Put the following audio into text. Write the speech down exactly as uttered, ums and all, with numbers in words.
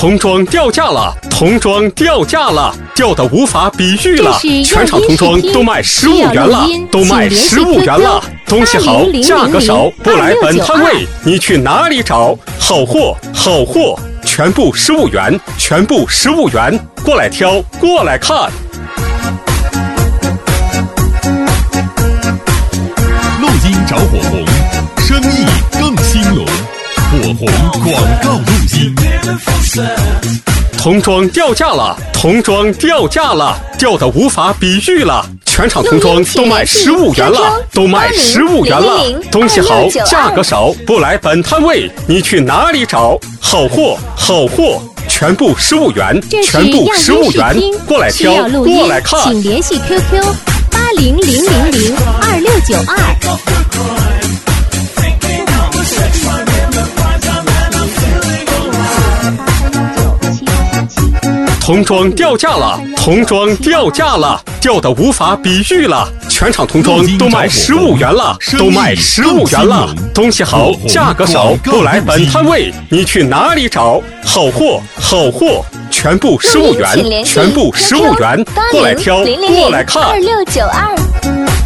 童装掉价了，童装掉价了，掉的无法比喻了。全场童装都卖十五元了，都卖十五元了。东西好，价格少，不来本摊位，你去哪里找？好货，好货，全部十五元，全部十五元，过来挑，过来看。 录音找火红，生意更兴隆。火红广告录音。 童装掉价了，童装掉价了，掉的无法比喻了。全场童装都卖十五元了，都卖十五元了。东西好，价格少，不来本摊位，你去哪里找？好货，好货，全部十五元，全部十五元，过来挑，过来看。 请联系 Q Q 八零零零零二六九二。 童装掉价了，童装掉价了，掉的无法比喻了。全场童装都卖十五元了，都卖十五元了。东西好，价格少，不来本摊位，你去哪里找？好货，好货，全部十五元，全部十五元，过来挑，过来看。 二六九二。